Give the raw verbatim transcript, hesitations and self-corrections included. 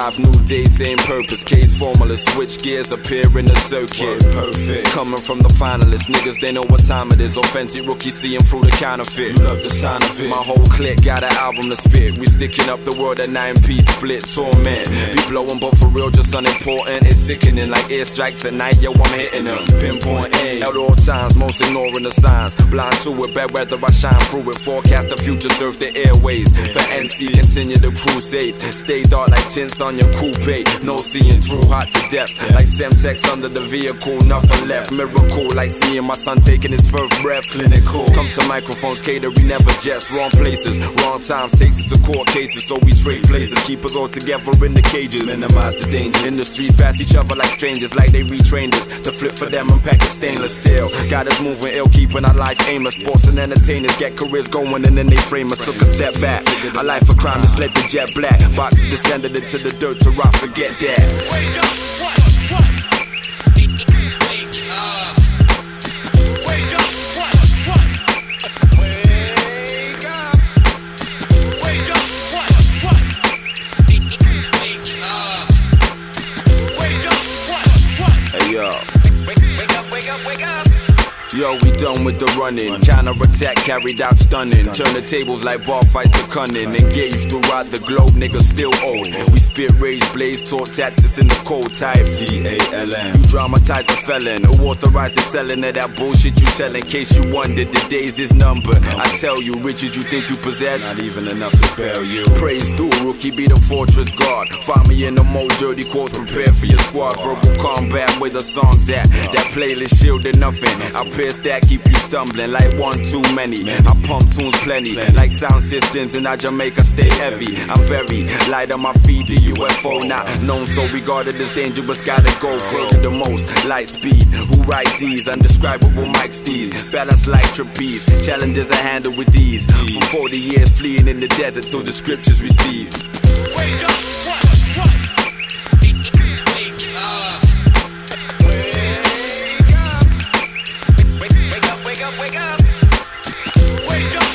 arrive, new day, same purpose. Case formula, switch gears, appear in the circuit. Perfect. Coming from the finalists, niggas, they know what time it is. Authentic rookie seeing through the counterfeit. You love the sign of it. My whole clique got an album to spit. We sticking up the world at nine piece split. Torment. Be blowing, but for real, just unimportant. It's sickening like airstrikes at night. Yo, I'm hitting them. Pinpoint A. At all times, most ignoring the signs. Blind to it, bad weather, I shine through it. Forecast the future, surf the airways. For N C, continue the crusades. Stay dark like tints on your coupe. No seeing through, hot to death. Like Semtex under the vehicle, nothing left. Miracle, like seeing my son taking his first breath. Clinical. Come to microphones, cater, we never jets. Wrong places, wrong times, takes us to court cases. So we trade places, keep us all together in the cages. Minimize the danger. In the streets, pass each other like strangers, like they retrained us to flip for them and pack the stainless steel. Got us moving ill, keeping our life aimless. Sports and entertainers get careers going and then they frame us. Took a step back, a life of crime just led to jet black. Boxes descended into the dirt to rock, forget that. Wake up, what, what? Wake up. Wake up, what, what? Wake up. Wake up, what, what? Wake up. Wake up, what, what? Hey yo. Wake, wake up, wake up, wake up. Yo, we done with the running. Counter-attack carried out stunning. Turn the tables like bar fights to cunning. Engaged throughout the globe, niggas still old. We spit rage, blaze, taught tactics in the cold type. C A L M. You dramatize a felon. Who authorized the selling of that bullshit you tell? In case you wondered, the days is numbered. I tell you, riches you think you possess, not even enough to bail you. Praise due, rookie be the fortress guard. Find me in the more dirty quotes, prepare for your squad. Verbal combat where the songs at. That playlist shielded nothing. I pierce that, keep you stumbling like one too many. I pump tunes plenty, like sound systems in our Jamaica stay heavy. I'm very light on my feet, the U F O not known so regarded as dangerous. Gotta go further the most, light speed. Who write these undescribable mic steeds? Balance like trapeze, challenges I handle with ease. For forty years fleeing in the desert till the scriptures receive. Wake up, what, what? Wake up. Wake up. Wake up, wake up, wake up. Wake up.